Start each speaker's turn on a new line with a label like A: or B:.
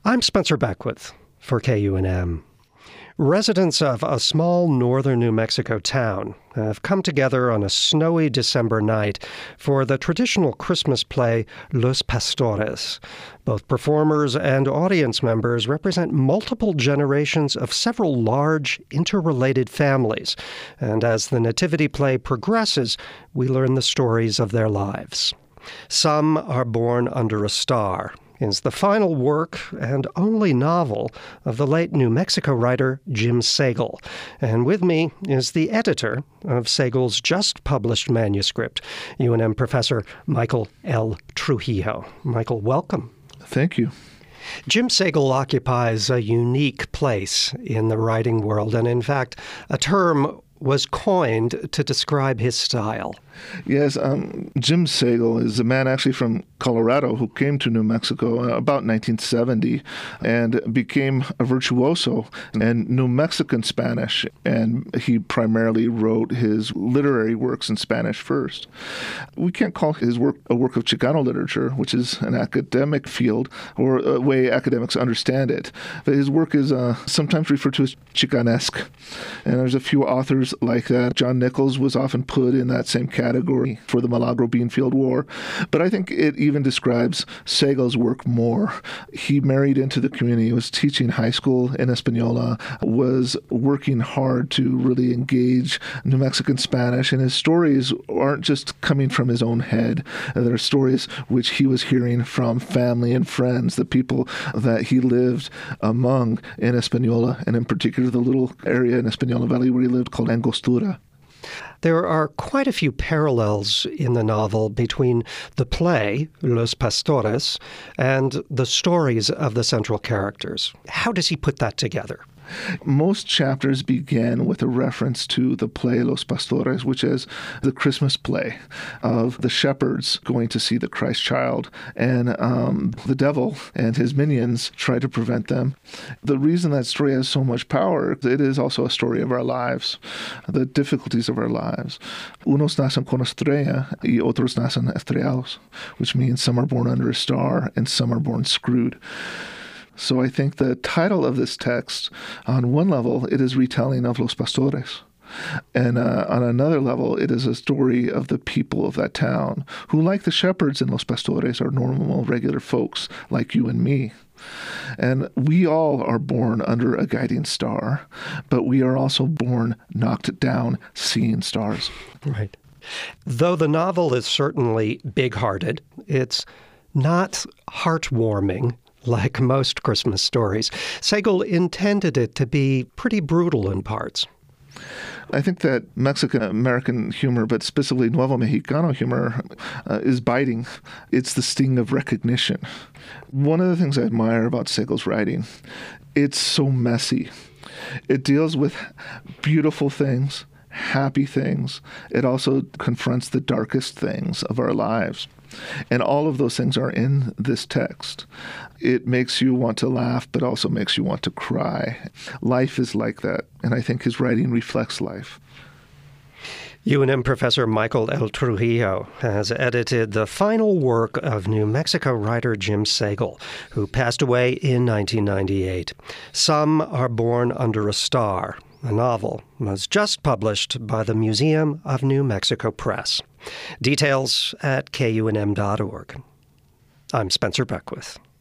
A: I'm Spencer Beckwith for KUNM. Residents of a small northern New Mexico town have come together on a snowy December night for the traditional Christmas play Los Pastores. Both performers and audience members represent multiple generations of several large, interrelated families. And as the nativity play progresses, we learn the stories of their lives. Some are born under a star is the final work and only novel of the late New Mexico writer Jim Sagal. And with me is the editor of Sagal's just-published manuscript, UNM professor Michael L. Trujillo. Michael, welcome.
B: Thank you.
A: Jim Sagal occupies a unique place in the writing world, and in fact, a term was coined to describe his style.
B: Yes, Jim Sagal is a man actually from Colorado who came to New Mexico about 1970 and became a virtuoso in New Mexican Spanish. And he primarily wrote his literary works in Spanish first. We can't call his work a work of Chicano literature, which is an academic field or a way academics understand it. But his work is sometimes referred to as Chicanesque. And there's a few authors like that. John Nichols was often put in that same category for the Milagro Beanfield War. But I think it even describes Sagal's work more. He married into the community, was teaching high school in Española, was working hard to really engage New Mexican Spanish, and his stories aren't just coming from his own head. They're stories which he was hearing from family and friends, the people that he lived among in Española, and in particular the little area in Española Valley where he lived called Angostura.
A: There are quite a few parallels in the novel between the play, Los Pastores, and the stories of the central characters. How does he put that together?
B: Most chapters begin with a reference to the play Los Pastores, which is the Christmas play of the shepherds going to see the Christ child, and the devil and his minions try to prevent them. The reason that story has so much power, it is also a story of our lives, the difficulties of our lives. Unos nacen con estrella y otros nacen estrellados, which means some are born under a star and some are born screwed. So I think the title of this text, on one level, it is retelling of Los Pastores. And on another level, it is a story of the people of that town, who, like the shepherds in Los Pastores, are normal, regular folks like you and me. And we all are born under a guiding star, but we are also born knocked down, seeing stars.
A: Right. Though the novel is certainly big-hearted, it's not heartwarming like most Christmas stories. Sagal intended it to be pretty brutal in parts.
B: I think that Mexican-American humor, but specifically Nuevo Mexicano humor, is biting. It's the sting of recognition. One of the things I admire about Sagal's writing, it's so messy. It deals with beautiful things, happy things. It also confronts the darkest things of our lives. And all of those things are in this text. It makes you want to laugh, but also makes you want to cry. Life is like that, and I think his writing reflects life.
A: UNM professor Michael L. Trujillo has edited the final work of New Mexico writer Jim Sagal, who passed away in 1998. Some are born under a star. A novel was just published by the Museum of New Mexico Press. Details at KUNM.org. I'm Spencer Beckwith.